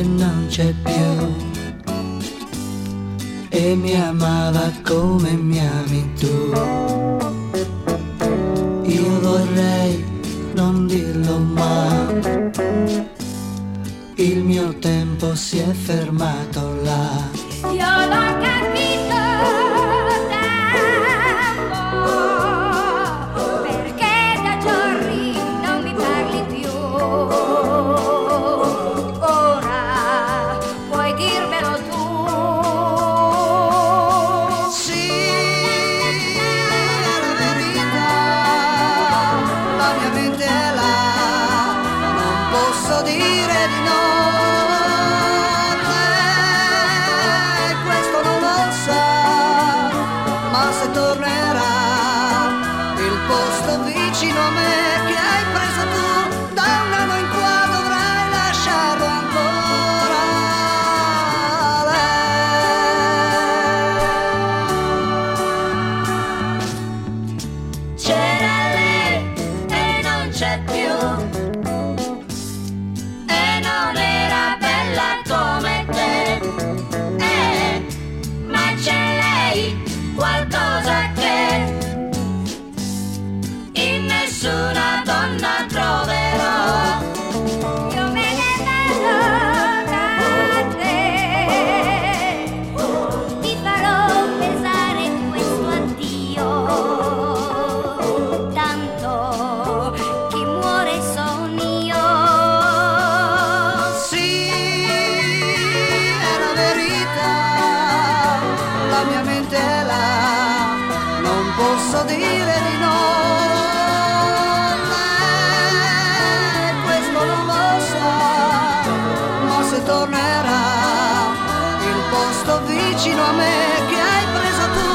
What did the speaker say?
e non c'è più, e mi amava come mi ami tu. Io vorrei non dirlo, ma il mio tempo si è fermato là. Io l'ho capito tempo, perché da giorni non mi parli più. Ora puoi dirmelo tu. Sì, è la verità, la mia mente è là, non posso dire di no. Questo non lo sa, ma se tornerà il posto vicino a me che hai preso tu, da un anno in qua dovrai lasciarlo ancora lei. C'era lei e non c'è più, e non era bella come te, ma c'è lei, qualcosa che in nessuna donna troverò. Io me ne vado da te, ti farò pesare questo addio, tanto chi muore son io. Sì, è la verità, la mia mente è là, non posso dire di no. Questo non lo sa, ma se tornerà il posto vicino a me che hai preso tu,